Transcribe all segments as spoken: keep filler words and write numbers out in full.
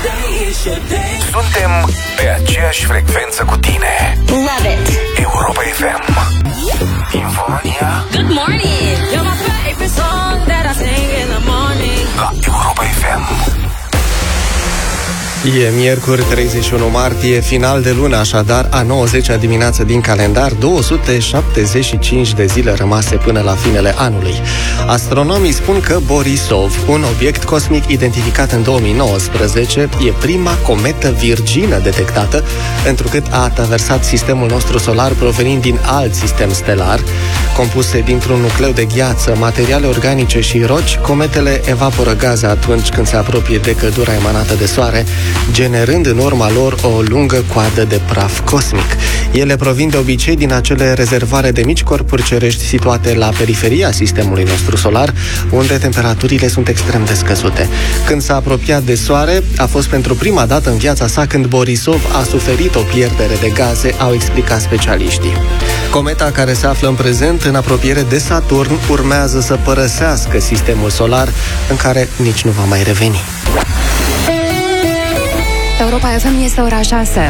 Suntem pe aceeași frecvență cu tine. Love it. Europa F M. Infomania. Good morning. You're my favorite song that I sing in the morning. La Europa F M. E miercuri treizeci și unu martie, final de lună, așadar a nouăzecea dimineață din calendar, două sute șaptezeci și cinci de zile rămase până la finele anului. Astronomii spun că Borisov, un obiect cosmic identificat în două mii nouăsprezece, e prima cometă virgină detectată, întrucât a traversat sistemul nostru solar provenind din alt sistem stelar. Compuse dintr-un nucleu de gheață, materiale organice și roci, cometele evaporă gaze atunci când se apropie de căldura emanată de soare, generând în urma lor o lungă coadă de praf cosmic. Ele provin de obicei din acele rezervoare de mici corpuri cerești situate la periferia sistemului nostru solar, unde temperaturile sunt extrem de scăzute. Când s-a apropiat de soare, a fost pentru prima dată în viața sa când Borisov a suferit o pierdere de gaze, au explicat specialiștii. Cometa, care se află în prezent în apropiere de Saturn, urmează să părăsească sistemul solar, în care nici nu va mai reveni. Europa F M, este ora șase.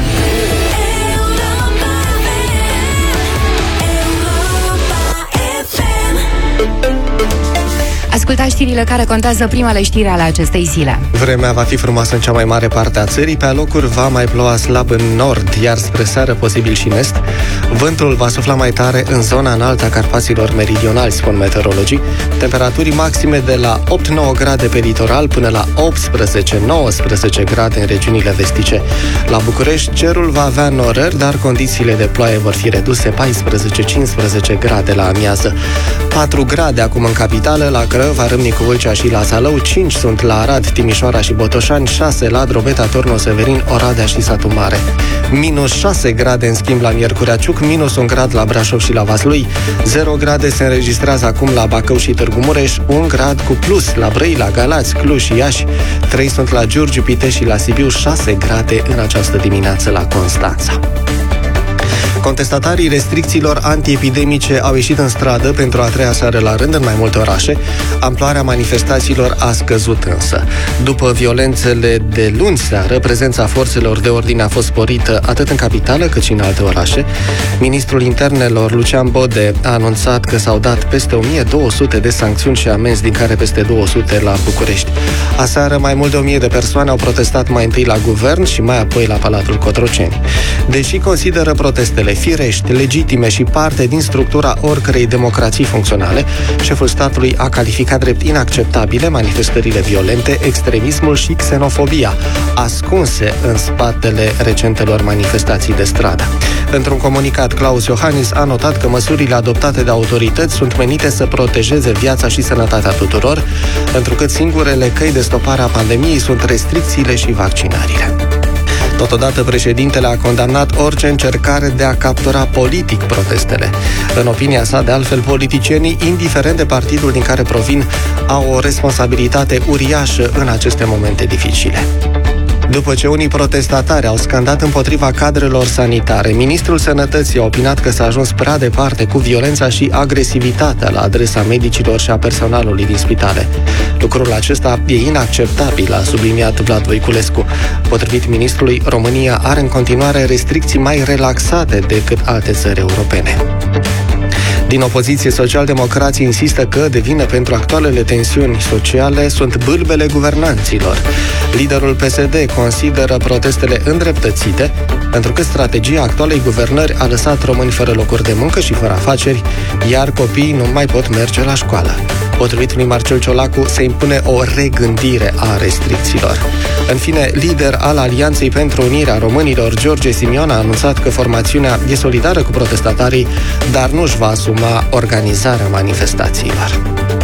Ascultați știrile care contează, primele știri ale acestei zile. Vremea va fi frumoasă în cea mai mare parte a țării, pe alocuri va mai ploua slab în nord, iar spre seară posibil și în est. Vântul va sufla mai tare în zona înaltă a Carpaților meridionali, spun meteorologii. Temperaturi maxime de la opt nouă grade pe litoral până la optsprezece nouăsprezece grade în regiunile vestice. La București, cerul va avea norări, dar condițiile de ploaie vor fi reduse, paisprezece cincisprezece grade la amiază. patru grade acum în capitală, la Crăva, Râmnicu Vâlcea și la Zalău, cinci sunt la Arad, Timișoara și Botoșani, șase la Drobeta, Torno, Severin, Oradea și Satu Mare. Minus șase grade în schimb la Miercurea Ciuc, minus un grad la Brașov și la Vaslui, zero grade se înregistrează acum la Bacău și Târgu Mureș, un grad cu plus la Brăila, Galați, Cluj și Iași, trei sunt la Giurgiu, Pitești și la Sibiu, șase grade în această dimineață la Constanța. Contestatarii restricțiilor antiepidemice au ieșit în stradă pentru a treia seară la rând în mai multe orașe. Amploarea manifestațiilor a scăzut însă. După violențele de luni seară, prezența forțelor de ordine a fost sporită atât în capitală cât și în alte orașe. Ministrul Internelor, Lucian Bode, a anunțat că s-au dat peste o mie două sute de sancțiuni și amenzi, din care peste două sute la București. Aseară, mai mult de o mie de persoane au protestat mai întâi la guvern și mai apoi la Palatul Cotroceni. Deși consideră protestele firești, legitime și parte din structura oricărei democrații funcționale, șeful statului a calificat drept inacceptabile manifestările violente, extremismul și xenofobia, ascunse în spatele recentelor manifestații de stradă. Într-un comunicat, Klaus Iohannis a notat că măsurile adoptate de autorități sunt menite să protejeze viața și sănătatea tuturor, întrucât singurele căi de stopare a pandemiei sunt restricțiile și vaccinările. Totodată, președintele a condamnat orice încercare de a captura politic protestele. În opinia sa, de altfel, politicienii, indiferent de partidul din care provin, au o responsabilitate uriașă în aceste momente dificile. După ce unii protestatari au scandat împotriva cadrelor sanitare, ministrul Sănătății a opinat că s-a ajuns prea departe cu violența și agresivitatea la adresa medicilor și a personalului din spitale. Lucrul acesta e inacceptabil, a subliniat Vlad Voiculescu. Potrivit ministrului, România are în continuare restricții mai relaxate decât alte țări europene. Din opoziție, socialdemocrații insistă că, de vină pentru actualele tensiuni sociale, sunt bâlbele guvernanților. Liderul P S D consideră protestele îndreptățite, pentru că strategia actualei guvernări a lăsat români fără locuri de muncă și fără afaceri, iar copiii nu mai pot merge la școală. Potrivit lui Marcel Ciolacu, se impune o regândire a restricțiilor. În fine, lider al Alianței pentru Unirea Românilor, George Simion, a anunțat că formațiunea e solidară cu protestatarii, dar nu își va asuma organizarea manifestațiilor.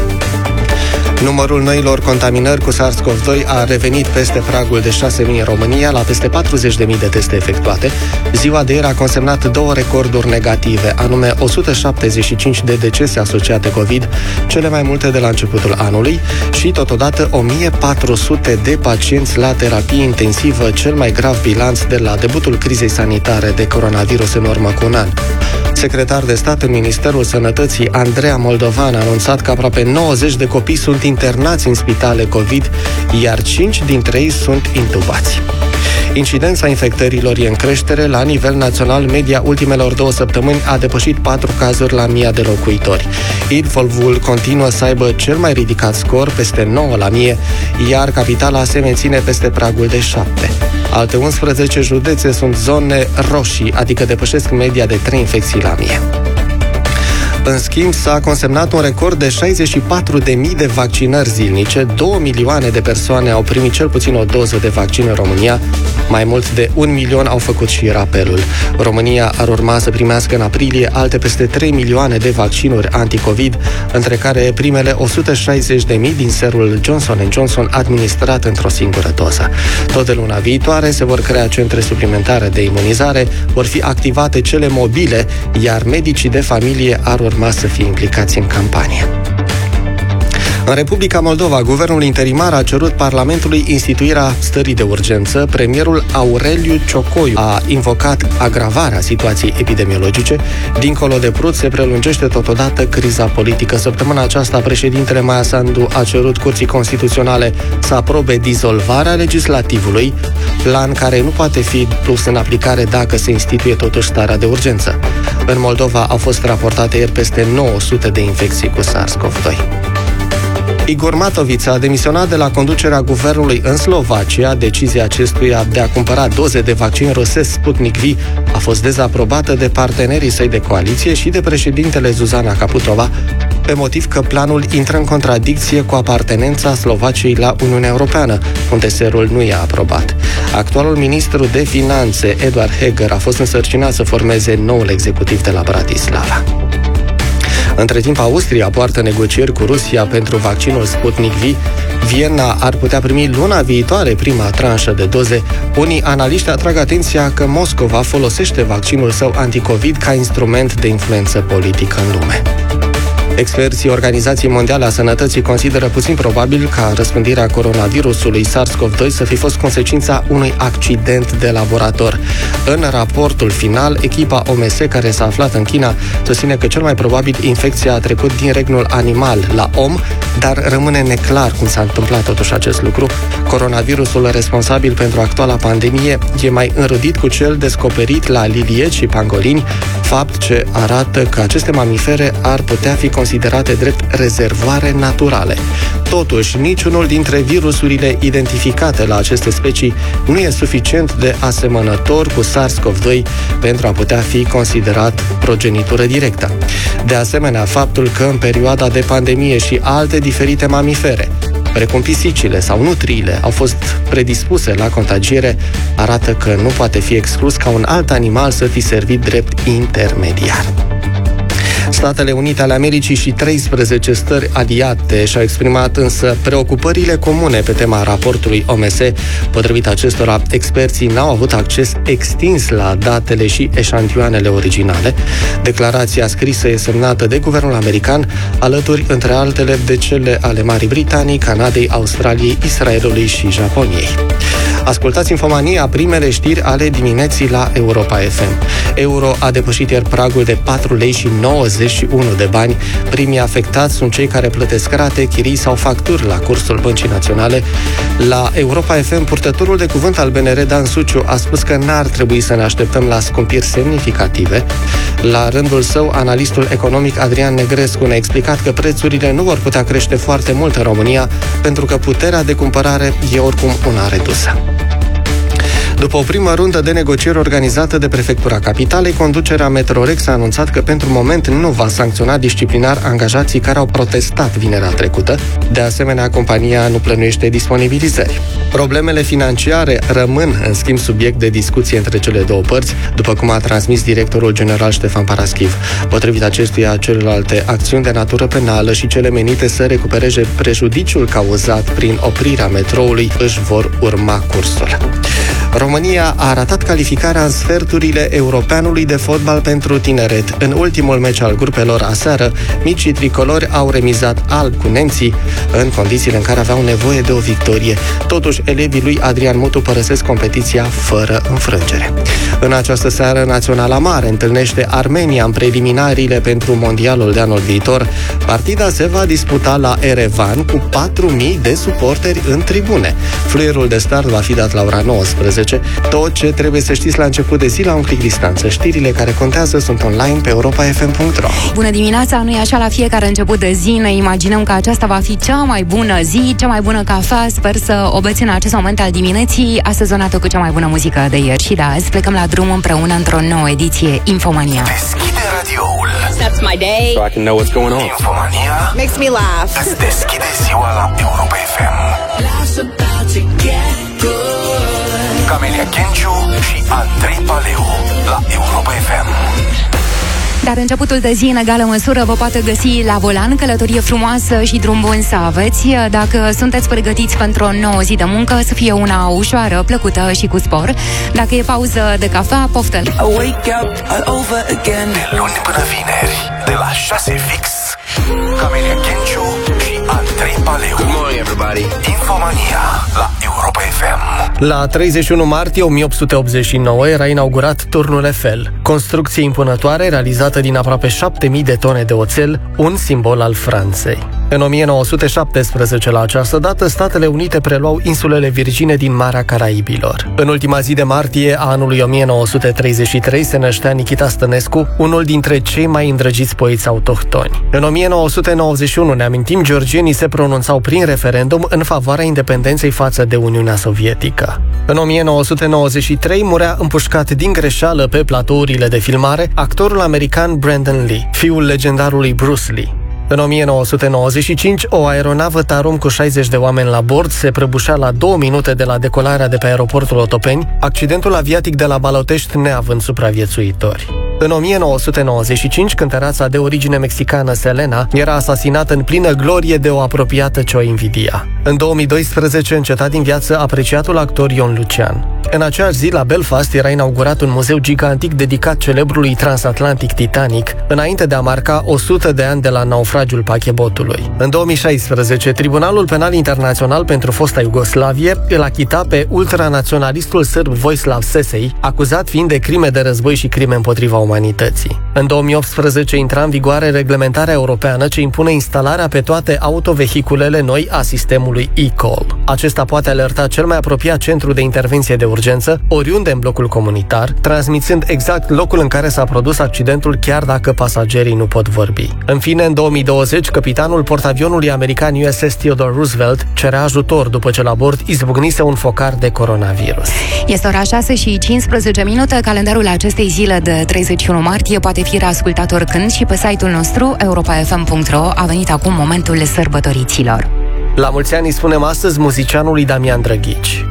Numărul noilor contaminări cu SARS-CoV doi a revenit peste pragul de șase mii în România, la peste patruzeci de mii de teste efectuate. Ziua de ieri a consemnat două recorduri negative, anume o sută șaptezeci și cinci de decese asociate COVID, cele mai multe de la începutul anului, și totodată o mie patru sute de pacienți la terapie intensivă, cel mai grav bilanț de la debutul crizei sanitare de coronavirus în urmă cu un an. Secretar de stat în Ministerul Sănătății, Andreea Moldovan, a anunțat că aproape nouăzeci de copii sunt internați în spitale COVID, iar cinci dintre ei sunt intubați. Incidența infectărilor e în creștere. La nivel național, media ultimelor două săptămâni a depășit patru cazuri la mie de locuitori. Ilfovul continuă să aibă cel mai ridicat scor, peste nouă la mie, iar capitala se menține peste pragul de șapte. Alte unsprezece județe sunt zone roșii, adică depășesc media de trei infecții la mie. În schimb, s-a consemnat un record de șaizeci și patru de mii de vaccinări zilnice, două milioane de persoane au primit cel puțin o doză de vaccin în România, mai mult de un milion au făcut și rapelul. România ar urma să primească în aprilie alte peste trei milioane de vaccinuri anticovid, între care primele o sută șaizeci de mii din serul Johnson and Johnson administrat într-o singură doză. Tot de luna viitoare se vor crea centre suplimentare de imunizare, vor fi activate cele mobile, iar medicii de familie ar urma să fie implicați în campanie. În Republica Moldova, guvernul interimar a cerut Parlamentului instituirea stării de urgență. Premierul Aureliu Ciocoiu a invocat agravarea situației epidemiologice. Dincolo de Prut, se prelungește totodată criza politică. Săptămâna aceasta, președintele Maia Sandu a cerut Curții Constituționale să aprobe dizolvarea legislativului, plan care nu poate fi pus în aplicare dacă se instituie totuși starea de urgență. În Moldova au fost raportate ieri peste nouă sute de infecții cu SARS-CoV doi. Igor Matović a demisionat de la conducerea guvernului în Slovacia. Decizia acestuia de a cumpăra doze de vaccin rusesc Sputnik V a fost dezaprobată de partenerii săi de coaliție și de președintele Zuzana Kaputova, pe motiv că planul intră în contradicție cu apartenența Slovaciei la Uniunea Europeană, unde serul nu i-a aprobat. Actualul ministru de finanțe, Eduard Heger, a fost însărcinat să formeze noul executiv de la Bratislava. Între timp, Austria poartă negocieri cu Rusia pentru vaccinul Sputnik V. Viena ar putea primi luna viitoare prima tranșă de doze. Unii analiști atrag atenția că Moscova folosește vaccinul său anticovid ca instrument de influență politică în lume. Experții Organizației Mondiale a Sănătății consideră puțin probabil ca răspândirea coronavirusului SARS-CoV doi să fi fost consecința unui accident de laborator. În raportul final, echipa O M S, care s-a aflat în China, susține că cel mai probabil infecția a trecut din regnul animal la om, dar rămâne neclar cum s-a întâmplat totuși acest lucru. Coronavirusul responsabil pentru actuala pandemie e mai înrudit cu cel descoperit la lilieci și pangolini, fapt ce arată că aceste mamifere ar putea fi considerate drept rezervoare naturale. Totuși, niciunul dintre virusurile identificate la aceste specii nu e suficient de asemănător cu SARS-CoV doi pentru a putea fi considerat progenitură directă. De asemenea, faptul că în perioada de pandemie și alte diferite mamifere, precum pisicile sau nutriile, au fost predispuse la contagiere, arată că nu poate fi exclus ca un alt animal să fi servit drept intermediar. Statele Unite ale Americii și treisprezece stări aliate și-au exprimat însă preocupările comune pe tema raportului O M S. Potrivit acestora, experții n-au avut acces extins la datele și eșantioanele originale. Declarația scrisă e semnată de guvernul american, alături, între altele, de cele ale Marii Britanii, Canadei, Australiei, Israelului și Japoniei. Ascultați Infomania, primele știri ale dimineții la Europa F M. Euro a depășit ieri pragul de patru lei și nouăzeci și unu de bani. Primii afectați sunt cei care plătesc rate, chirii sau facturi la cursul Băncii Naționale. La Europa F M, purtătorul de cuvânt al B N R, Dan Suciu, a spus că n-ar trebui să ne așteptăm la scumpiri semnificative. La rândul său, analistul economic Adrian Negrescu ne-a explicat că prețurile nu vor putea crește foarte mult în România, pentru că puterea de cumpărare e oricum una redusă. După o primă rundă de negocieri organizată de Prefectura Capitalei, conducerea Metrorex a anunțat că pentru moment nu va sancționa disciplinar angajații care au protestat vinerea trecută. De asemenea, compania nu plănuiește disponibilizări. Problemele financiare rămân, în schimb, subiect de discuție între cele două părți, după cum a transmis directorul general Ștefan Paraschiv. Potrivit acestuia, celelalte acțiuni de natură penală și cele menite să recupereze prejudiciul cauzat prin oprirea metroului își vor urma cursul. România a ratat calificarea în sferturile europeanului de fotbal pentru tineret. În ultimul meci al grupelor aseară, micii tricolori au remizat alb cu nemții, în condițiile în care aveau nevoie de o victorie. Totuși, elevii lui Adrian Mutu părăsesc competiția fără înfrângere. În această seară, Naționala Mare întâlnește Armenia în preliminariile pentru mondialul de anul viitor. Partida se va disputa la Erevan cu patru mii de suporteri în tribune. Fluierul de start va fi dat la ora nouăsprezece nouăsprezece. Tot ce trebuie să știți la început de zi la un click distanță. Știrile care contează sunt online pe europa f m punct r o. Bună dimineața, nu e așa la fiecare început de zi. Ne imaginăm că aceasta va fi cea mai bună zi, cea mai bună cafea. Sper să o beți în acest moment al dimineții, asezonată cu cea mai bună muzică de ieri și de azi. Plecăm la drum împreună într-o nouă ediție Infomania. Deschide radioul. That's my day. So I can know what's going on. Infomania Makes me laugh. îți deschide ziua la Europa F M. Camelia Kenciu și Andrei Paleu la Europa F M. Dar începutul de zi, în egală măsură, vă poate găsi la volan, călătorie frumoasă și drum bun să aveți. Dacă sunteți pregătiți pentru o nouă zi de muncă, să fie una ușoară, plăcută și cu spor. Dacă e pauză de cafea, poftă! De luni până vineri, de la șase fix, Camelia Kenciu și Andrei Paleu. Good morning, everybody. Infomania la Europa F M. La treizeci și unu martie o mie opt sute optzeci și nouă era inaugurat Turnul Eiffel, construcție impunătoare realizată din aproape șapte mii de tone de oțel, un simbol al Franței. În o mie nouă sute șaptesprezece, la această dată, Statele Unite preluau insulele Virgine din Marea Caraibilor. În ultima zi de martie a anului o mie nouă sute treizeci și trei se năștea Nichita Stănescu, unul dintre cei mai îndrăgiți poeți autohtoni. În o mie nouă sute nouăzeci și unu, ne amintim, georgienii se pronunțau prin referendum în favoarea independenței față de Uniunea Sovietică. În o mie nouă sute nouăzeci și trei murea împușcat din greșeală pe platourile de filmare actorul american Brandon Lee, fiul legendarului Bruce Lee. În o mie nouă sute nouăzeci și cinci, o aeronavă Tarom cu șaizeci de oameni la bord se prăbușea la două minute de la decolarea de pe aeroportul Otopeni, accidentul aviatic de la Balotești neavând supraviețuitori. În o mie nouă sute nouăzeci și cinci, cântăreața de origine mexicană Selena era asasinată în plină glorie de o apropiată ce o invidia. În două mii doisprezece înceta din viață apreciatul actor Ion Lucean. În aceeași zi, la Belfast, era inaugurat un muzeu gigantic dedicat celebrului transatlantic Titanic, înainte de a marca o sută de ani de la naufragiul pachebotului. În două mii șaisprezece, Tribunalul Penal Internațional pentru fosta Iugoslavie îl achita pe ultranaționalistul sârb Vojislav Sesei, acuzat fiind de crime de război și crime împotriva umanității. În două mii optsprezece intra în vigoare reglementarea europeană ce impune instalarea pe toate autovehiculele noi a sistemului e-call. Acesta poate alerta cel mai apropiat centru de intervenție de urgență, oriunde în blocul comunitar, transmițând exact locul în care s-a produs accidentul, chiar dacă pasagerii nu pot vorbi. În fine, în două mii douăzeci, capitanul portavionului american U S S Theodore Roosevelt cerea ajutor după ce la bord izbucnise un focar de coronavirus. Este ora șase și cincisprezece minute. Calendarul acestei zile de treizeci și unu martie poate fi reascultat oricând și pe site-ul nostru europa f m punct r o. A venit acum momentul sărbătoriților. La mulți ani îi spunem astăzi muzicianului Damian Drăghici.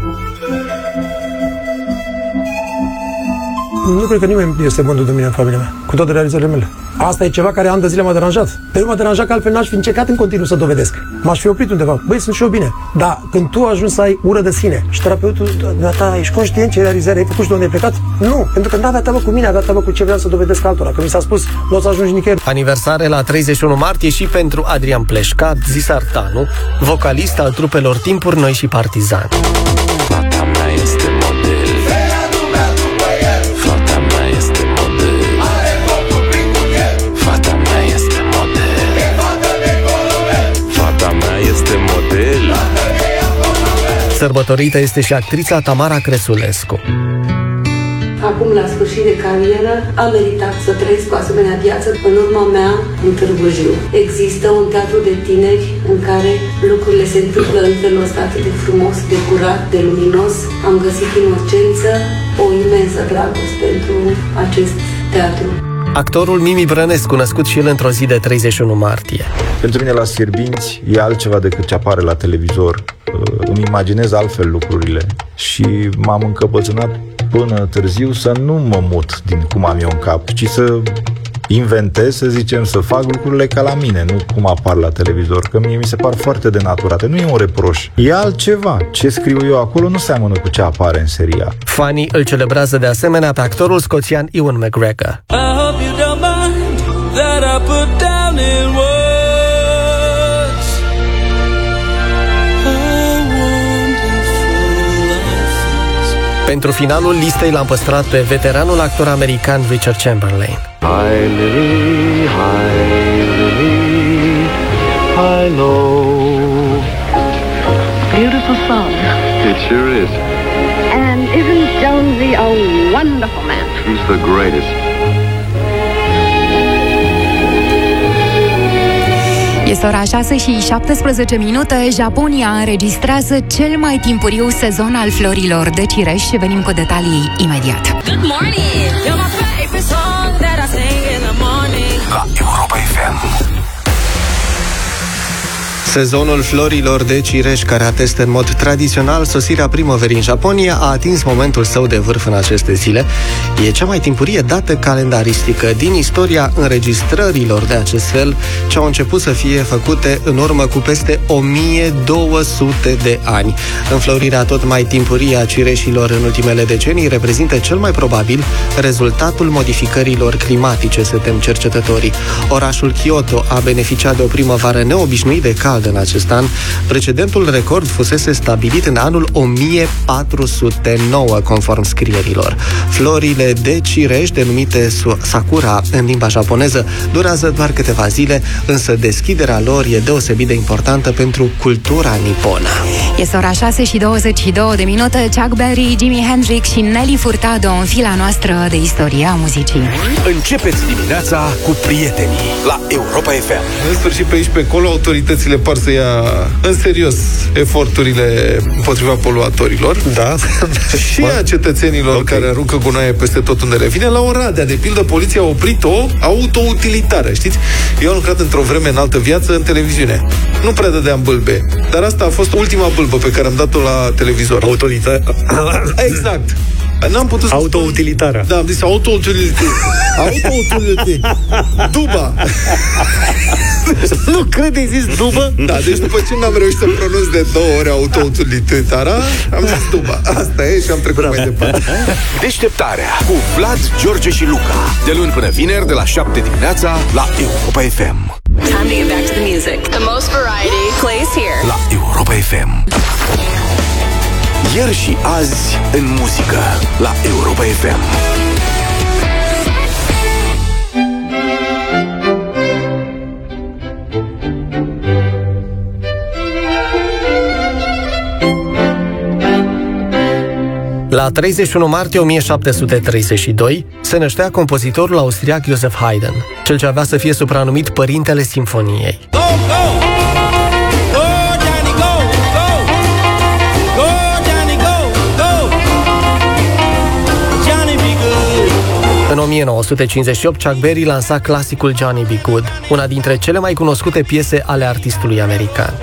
Nu cred că nimeni este mândru de mine în familia mea, cu toate realizările mele. Asta e ceva care ani de zile m-a deranjat. Pe nu m-a deranjat că altfel n-aș fi încercat în continuu să dovedesc. M-aș fi oprit undeva. Băi, sunt și eu bine. Dar când tu ajungi să ai ură de sine și terapeutul ta, ești conștient ce realizare ai făcut și de unde ai plecat? Nu, pentru că n-avea treabă cu mine, avea treabă cu ce vreau să dovedesc altora. Că mi s-a spus, nu o să ajungi nicăieri. Aniversare la treizeci și unu martie și pentru Adrian Pleșca, zis Artanu, vocalist al trupelor Timpuri Noi și Partizani. Fata mea este model. Fata mea este model. Fata mea este model. Fata mea este model. Sărbătorită este și actrița Tamara Cresulescu. Acum, la sfârșit de carieră, am meritat să trăiesc o asemenea viață în urma mea în Târgu Jiu. Există un teatru de tineri în care lucrurile se întâmplă în felul ăsta atât de frumos, de curat, de luminos. Am găsit inocență, o imensă dragoste pentru acest teatru. Actorul Mimi Brănescu, născut și el într-o zi de treizeci și unu martie. Pentru mine la Sierbinți e altceva decât ce apare la televizor. Îmi imaginez altfel lucrurile și m-am încăpățânat până târziu să nu mă mut din cum am eu în cap, ci să inventez, să zicem, să fac lucrurile ca la mine, nu cum apar la televizor, că mie mi se par foarte denaturate. Nu e un reproș, e altceva. Ce scriu eu acolo nu seamănă cu ce apare în seria. Fanii îl celebrează de asemenea pe actorul scoțian Ewan McGregor. Pentru finalul listei l-am păstrat pe veteranul actor american Richard Chamberlain. Hi Lily, hi Lily, hello. Beautiful song. It sure is. And isn't really a wonderful man. He's the greatest. Este ora șase și șaptesprezece minute. Japonia înregistrează cel mai timpuriu sezon al florilor de cireș și venim cu detalii imediat. Good morning. You're my favorite song that I sing in the morning. La Europa F M. Sezonul florilor de cireș, care atestă în mod tradițional sosirea primăverii în Japonia, a atins momentul său de vârf în aceste zile. E cea mai timpurie dată calendaristică din istoria înregistrărilor de acest fel, ce au început să fie făcute în urmă cu peste o mie două sute de ani. Înflorirea tot mai timpurie a cireșilor în ultimele decenii reprezintă cel mai probabil rezultatul modificărilor climatice, se tem cercetătorii. Orașul Kyoto a beneficiat de o primăvară neobișnuit de cald în acest an. Precedentul record fusese stabilit în anul o mie patru sute nouă, conform scrierilor. Florile de cireș, denumite sakura în limba japoneză, durează doar câteva zile, însă deschiderea lor e deosebit de importantă pentru cultura niponă. Este ora șase și douăzeci și două de minute. Chuck Berry, Jimi Hendrix și Nelly Furtado în fila noastră de istoria muzicii. Începeți dimineața cu prietenii la Europa F M. În sfârșit, pe aici pe acolo, autoritățile par să ia în serios eforturile împotriva poluatorilor. Da. Și a cetățenilor okay. care aruncă gunoaie peste tot unde le vine. La Oradea, de pildă, poliția a oprit o autoutilitară, știți? Eu am lucrat într-o vreme în altă viață în televiziune. Nu prea dădeam bâlbe, dar asta a fost ultima bâlbă pe care am dat-o la televizor. Autoutilitară. Exact. N-am putut să autoutilitară. Da, am zis autoutilitară. Autoutilitară. Duba. Nu cred, ai zis dubă? Da, deci după ce n-am reușit să pronunț de două ori autoutilitară, am zis duba. Asta e și am trecut mai departe. Deșteptarea cu Vlad, George și Luca. De luni până vineri, de la șapte dimineața, la Europa F M. Time to get back to the music. The most variety plays here. La Europa F M. Ieri și azi în muzică la Europa F M. La treizeci și unu martie o mie șapte sute treizeci și doi se năștea compozitorul austriac Joseph Haydn, cel ce avea să fie supranumit Părintele Simfoniei. Go, go! În o mie nouă sute cincizeci și opt, Chuck Berry lansa clasicul Johnny B. Good, una dintre cele mai cunoscute piese ale artistului american.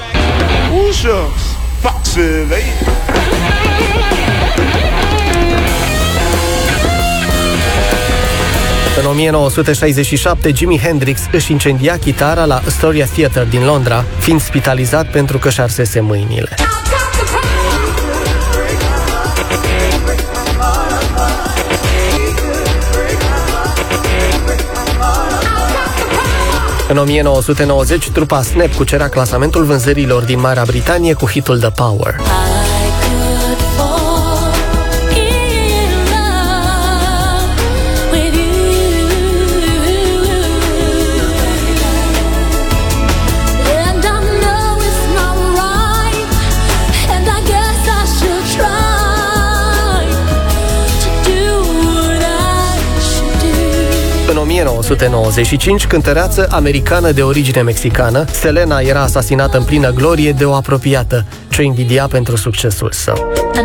În o mie nouă sute șaizeci și șapte, Jimi Hendrix își incendia chitara la Astoria Theatre din Londra, fiind spitalizat pentru că și arsese mâinile. În o mie nouă sute nouăzeci, trupa Snap cucerea clasamentul vânzărilor din Marea Britanie cu hitul The Power. În o mie nouă sute nouăzeci și cinci, cântăreață americană de origine mexicană, Selena era asasinată în plină glorie de o apropiată, ce o invidia pentru succesul său.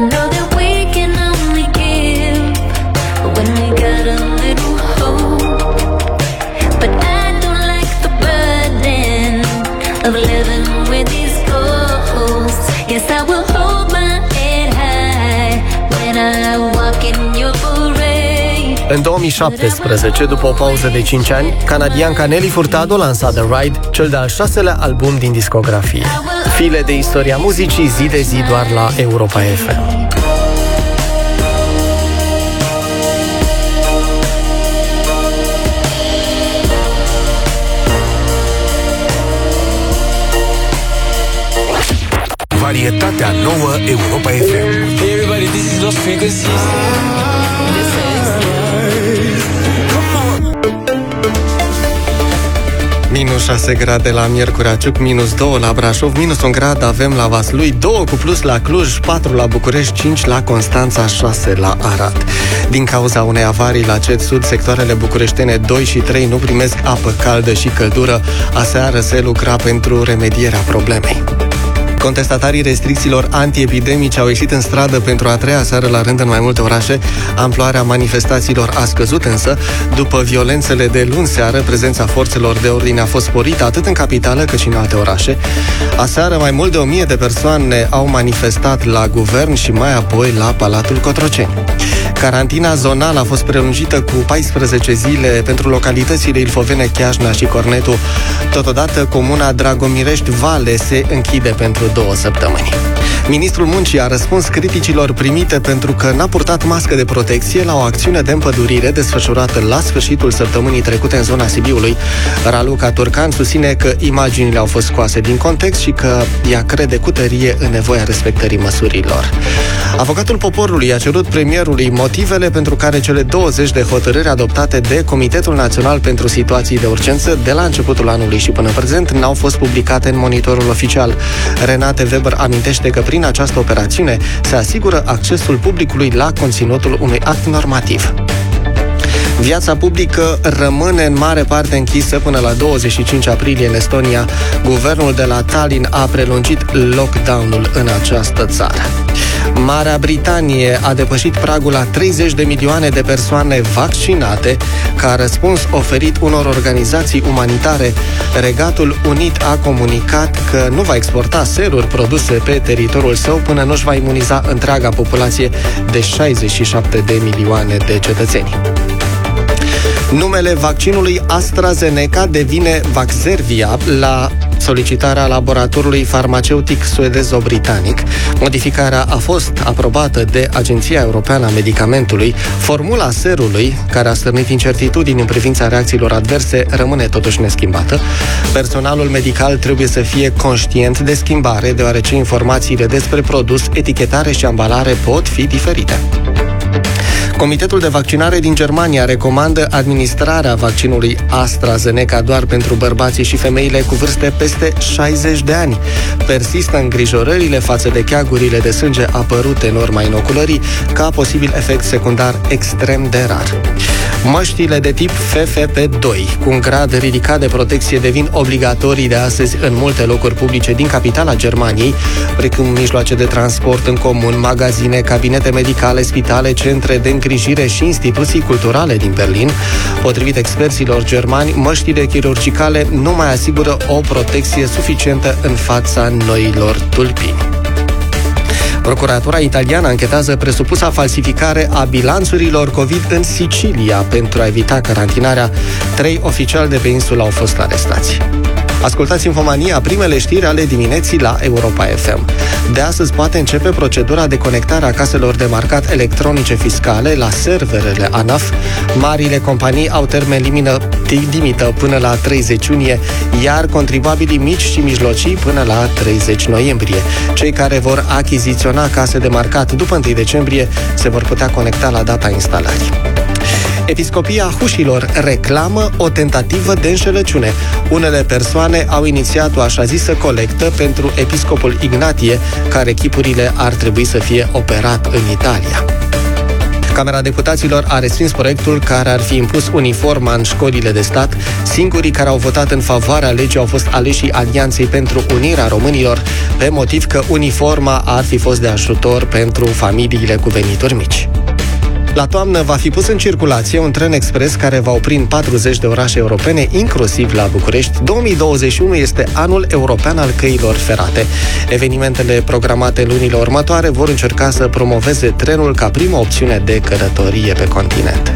În două mii șaptesprezece, după o pauză de cinci ani, canadianca Nelly Furtado lansa The Ride, cel de-al șaselea album din discografie. File de istoria muzicii, zi de zi doar la Europa F M. Varietatea nouă Europa F M. Hey everybody, this is Lost Frequencies. This is Minus șase grade la Miercurea Ciuc, minus doi la Brașov, minus un grad avem la Vaslui, doi cu plus la Cluj, patru la București, cinci la Constanța, șase la Arad. Din cauza unei avarii la C E D Sud, sectoarele bucureștene doi și trei nu primesc apă caldă și căldură. Aseară se lucra pentru remedierea problemei. Contestatarii restricțiilor antiepidemice au ieșit în stradă pentru a treia seară la rând în mai multe orașe. Amploarea manifestațiilor a scăzut însă. După violențele de luni seară, prezența forțelor de ordine a fost sporită atât în capitală cât și în alte orașe. Aseară, mai mult de o mie de persoane au manifestat la guvern și mai apoi la Palatul Cotroceni. Carantina zonală a fost prelungită cu paisprezece zile pentru localitățile ilfovene, Chiajna și Cornetu. Totodată, comuna Dragomirești Vale se închide pentru două săptămâni. Ministrul Muncii a răspuns criticilor primite pentru că n-a purtat mască de protecție la o acțiune de împădurire desfășurată la sfârșitul săptămânii trecute în zona Sibiului. Raluca Turcan susține că imaginile au fost scoase din context și că ea crede cu tărie în nevoia respectării măsurilor. Avocatul poporului a cerut premierului motivele pentru care cele douăzeci de hotărâri adoptate de Comitetul Național pentru Situații de Urgență de la începutul anului și până în prezent n-au fost publicate în monitorul oficial. Renate Weber amintește că prin această operațiune se asigură accesul publicului la conținutul unui act normativ. Viața publică rămâne în mare parte închisă până la douăzeci și cinci aprilie în Estonia. Guvernul de la Tallinn a prelungit lockdown-ul în această țară. Marea Britanie a depășit pragul la treizeci de milioane de persoane vaccinate ca răspuns oferit unor organizații umanitare. Regatul Unit a comunicat că nu va exporta seruri produse pe teritoriul său până nu își va imuniza întreaga populație de șaizeci și șapte de milioane de cetățeni. Numele vaccinului AstraZeneca devine Vaxzevria la solicitarea laboratorului farmaceutic suedezo-britanic. Modificarea a fost aprobată de Agenția Europeană a Medicamentului. Formula serului, care a stârnit incertitudini în privința reacțiilor adverse, rămâne totuși neschimbată. Personalul medical trebuie să fie conștient de schimbare, deoarece informațiile despre produs, etichetare și ambalare pot fi diferite. Comitetul de vaccinare din Germania recomandă administrarea vaccinului AstraZeneca doar pentru bărbații și femeile cu vârste peste șaizeci de ani. Persistă îngrijorările față de cheagurile de sânge apărute în urma inoculării ca posibil efect secundar extrem de rar. Măștile de tip F F P doi cu un grad ridicat de protecție devin obligatorii de astăzi în multe locuri publice din capitala Germaniei, precum mijloace de transport în comun, magazine, cabinete medicale, spitale, centre de îngrijire și instituții culturale din Berlin. Potrivit experților germani, măștile chirurgicale nu mai asigură o protecție suficientă în fața noilor tulpini. Procuratura italiană anchetează presupusa falsificare a bilanțurilor COVID în Sicilia pentru a evita carantinarea. Trei oficiali de pe insulă au fost arestați. Ascultați Infomania, primele știri ale dimineții la Europa F M. De astăzi poate începe procedura de conectare a caselor de marcat electronice fiscale la serverele ANAF. Marile companii au termen limită până la treizeci iunie, iar contribuabilii mici și mijlocii până la treizeci noiembrie. Cei care vor achiziționa case de marcat după întâi decembrie se vor putea conecta la data instalării. Episcopia Hușilor reclamă o tentativă de înșelăciune. Unele persoane au inițiat o așa zisă colectă pentru episcopul Ignatie, care chipurile ar trebui să fie operat în Italia. Camera Deputaților a respins proiectul care ar fi impus uniforma în școlile de stat. Singurii care au votat în favoarea legii au fost aleșii Alianței pentru Unirea Românilor, pe motiv că uniforma ar fi fost de ajutor pentru familiile cu venituri mici. La toamnă va fi pus în circulație un tren expres care va opri în patruzeci de orașe europene, inclusiv la București. două mii douăzeci și unu este anul european al căilor ferate. Evenimentele programate lunile următoare vor încerca să promoveze trenul ca primă opțiune de călătorie pe continent.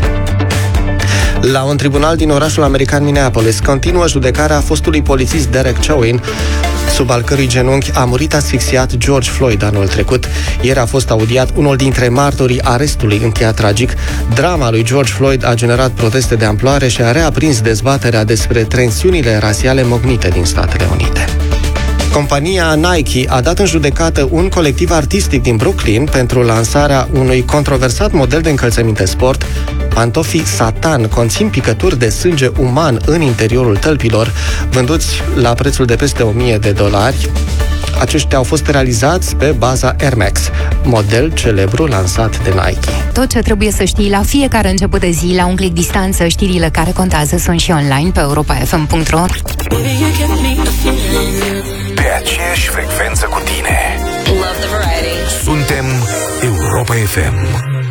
La un tribunal din orașul american Minneapolis continuă judecarea fostului polițist Derek Chauvin, sub al cărui genunchi a murit asfixiat George Floyd anul trecut. Ieri a fost audiat unul dintre martorii arestului încheiat tragic. Drama lui George Floyd a generat proteste de amploare și a reaprins dezbaterea despre tensiunile rasiale mognite din Statele Unite. Compania Nike a dat în judecată un colectiv artistic din Brooklyn pentru lansarea unui controversat model de încălțăminte sport. Pantofii Satan conțin picături de sânge uman în interiorul tălpilor, vânduți la prețul de peste o mie de dolari. Aceștia au fost realizați pe baza Air Max, model celebru lansat de Nike. Tot ce trebuie să știi la fiecare început de zi, la un click distanță, știrile care contează sunt și online pe europa f m punct r o. Pe aceeași frecvență cu tine. Suntem Europa F M.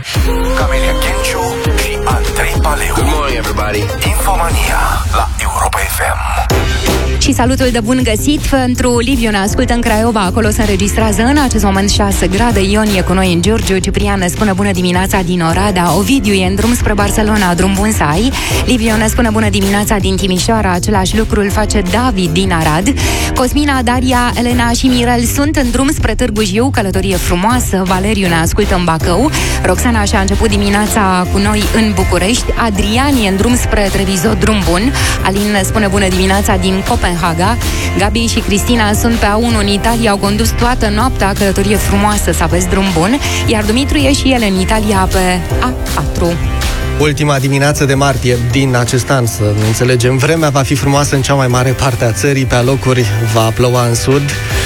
Camelia Kenciu și Andrei Paleu. Good morning, everybody. Infomania la Europa F M. Și salutul de bun găsit pentru Liviu, ne ascultă în Craiova, acolo se înregistrează în acest moment șase grade. Ion e cu noi în Giurgiu, Ciprian ne spune bună dimineața din Oradea, Ovidiu e în drum spre Barcelona, drum bun să ai. Liviu ne spune bună dimineața din Timișoara, același lucru îl face David din Arad. Cosmina, Daria, Elena și Mirel sunt în drum spre Târgu Jiu, călătorie frumoasă. Valeriu ne ascultă în Bacău. Roxana și-a început dimineața cu noi în București. Adrian e în drum spre Treviso, drum bun. Alin ne spune bună dimineața din Copenhaga. Gabi și Cristina sunt pe A unu în Italia, au condus toată noaptea, călătorie frumoasă, să aveți drum bun. Iar Dumitru e și el în Italia pe A patru. Ultima dimineață de martie din acest an, să ne înțelegem, vremea va fi frumoasă în cea mai mare parte a țării, pe alocuri va ploua în sud,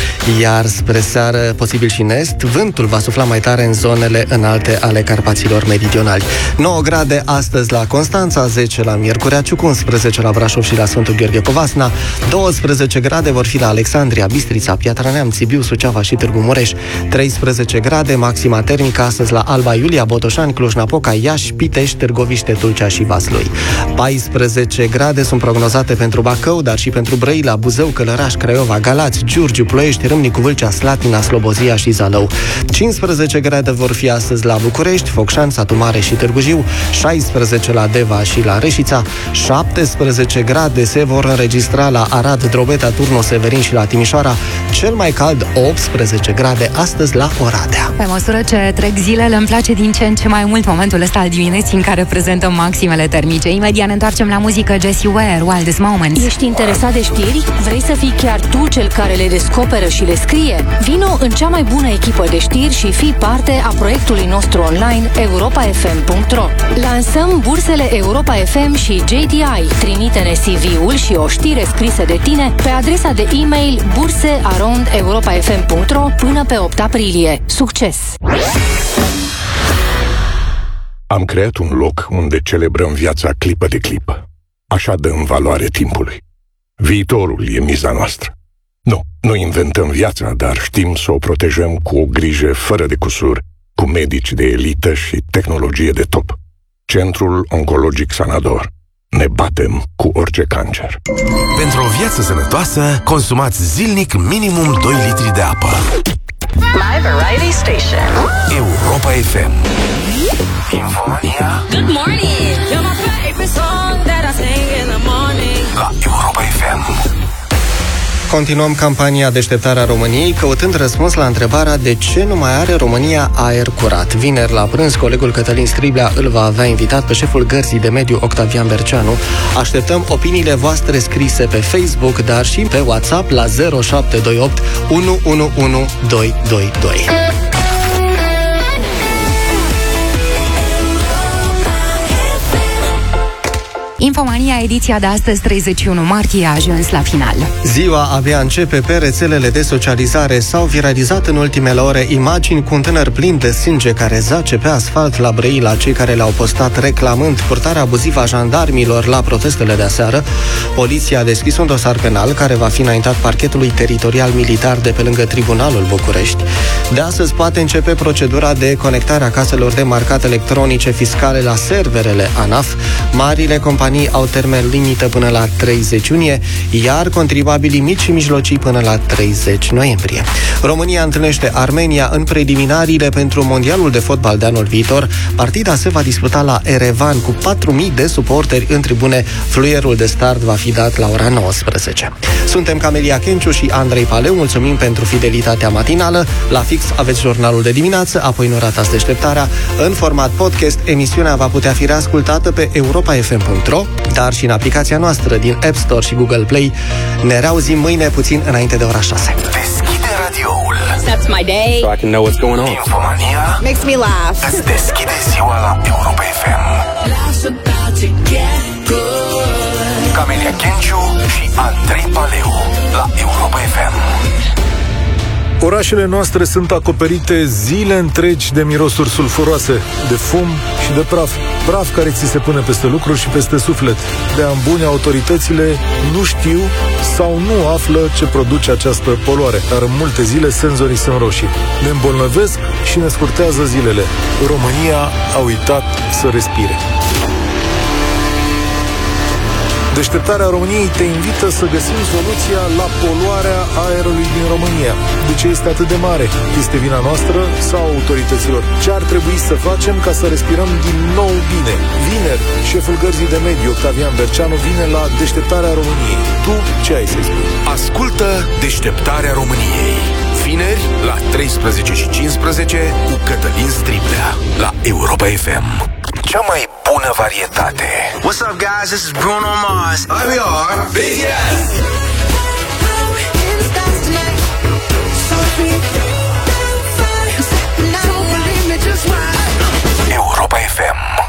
iar spre seară posibil și în est. Vântul va sufla mai tare în zonele înalte ale Carpaților meridionali. nouă grade astăzi la Constanța, zece la Miercurea Ciuc, unsprezece la Brașov și la Sfântul Gheorghe Covasna, douăsprezece grade vor fi la Alexandria, Bistrița, Piatra Neamț, Sibiu, Suceava și Târgu Mureș, treisprezece grade, maxima termică astăzi la Alba Iulia, Botoșani, Cluj-Napoca, Iași, Pitești, Târgoviște, Tulcea și Vaslui. paisprezece grade sunt prognozate pentru Bacău, dar și pentru Brăila, Buzău, Călăraș, Craiova, Galați, Giurgiu, Ploiești, Râmnicu, Vâlcea, Slatina, Slobozia și Zalău. cincisprezece grade vor fi astăzi la București, Focșani, Satu Mare și Târgu Jiu, șaisprezece la Deva și la Reșița, șaptesprezece grade se vor înregistra la Arad, Drobeta, Turnu, Severin și la Timișoara, cel mai cald optsprezece grade astăzi la Oradea. Pe măsură ce trec zilele, îmi place din ce în ce mai mult momentul ăsta al dimineții în care prezentăm maximele termice. Imediat ne întoarcem la muzică. Jessie Ware, Wildest Moments. Ești interesat de știri? Vrei să fii chiar tu cel care le descoperă și le scrie? Vino în cea mai bună echipă de știri și fii parte a proiectului nostru online europa f m punct r o. Lansăm bursele Europa F M și J D I. Trimite-ne C V-ul și o știre scrisă de tine pe adresa de e-mail burse arond europa f m punct r o până pe opt aprilie. Succes! Am creat un loc unde celebrăm viața clipă de clipă. Așa dăm valoare timpului. Viitorul e miza noastră. Nu, nu inventăm viața, dar știm să o protejăm cu o grijă fără de cusur, cu medici de elită și tehnologie de top. Centrul Oncologic Sanador. Ne batem cu orice cancer. Pentru o viață sănătoasă, consumați zilnic minimum doi litri de apă. My Variety Station. Europa F M. Infomania. Good morning. You're my favorite song that I sing in the morning. La Europa F M. Continuăm campania Deșteptarea României, căutând răspuns la întrebarea de ce nu mai are România aer curat. Vineri la prânz, colegul Cătălin Striblea îl va avea invitat pe șeful Gărzii de Mediu Octavian Berceanu. Așteptăm opiniile voastre scrise pe Facebook, dar și pe WhatsApp la zero șapte doi opt unu unu unu doi doi doi. Infomania, ediția de astăzi, treizeci și unu martie, a ajuns la final. Ziua abia începe. Pe rețelele de socializare s-au viralizat în ultimele ore imagini cu un tânăr plin de sânge care zace pe asfalt la Brăila. Cei care le-au postat reclamând purtarea abuzivă a jandarmilor la protestele de aseară. Poliția a deschis un dosar penal care va fi înaintat parchetului teritorial militar de pe lângă Tribunalul București. De astăzi poate începe procedura de conectare a caselor de marcat electronice fiscale la serverele ANAF. Marile companii au termen limită până la treizeci iunie, iar contribuabilii mici și mijlocii până la treizeci noiembrie. România întâlnește Armenia în preliminariile pentru Mondialul de Fotbal de anul viitor. Partida se va disputa la Erevan cu patru mii de suporteri în tribune. Fluierul de start va fi dat la ora nouăsprezece. Suntem Camelia Kenciu și Andrei Paleu. Mulțumim pentru fidelitatea matinală. La fix aveți jurnalul de dimineață, apoi nu ratați Deșteptarea. În format podcast, emisiunea va putea fi reascultată pe europa f m punct r o, dar și în aplicația noastră din App Store și Google Play. Ne reauzim mâine puțin înainte de ora șase. Deschide radioul. That's my day. So I can know what's going on. Infomania Makes me laugh. îți deschide ziua la Europa F M. Camelia Kenciu și Andrei Paleu la Europa F M. Orașele noastre sunt acoperite zile întregi de mirosuri sulfuroase, de fum și de praf. Praf care ți se pune peste lucruri și peste suflet. De ani buni, autoritățile nu știu sau nu află ce produce această poluare, dar în multe zile senzorii sunt roșii. Ne îmbolnăvesc și ne scurtează zilele. România a uitat să respire. Deșteptarea României te invită să găsim soluția la poluarea aerului din România. De ce este atât de mare? Este vina noastră sau autorităților? Ce ar trebui să facem ca să respirăm din nou bine? Vineri, șeful Gărzii de Mediu, Octavian Berceanu, vine la Deșteptarea României. Tu ce ai să-i spui? Ascultă Deșteptarea României. Vineri la treisprezece și cincisprezece cu Cătălin Striblea la Europa F M. Cea mai bună varietate. What's up, guys? This is Bruno Mars. Here we are, B T S.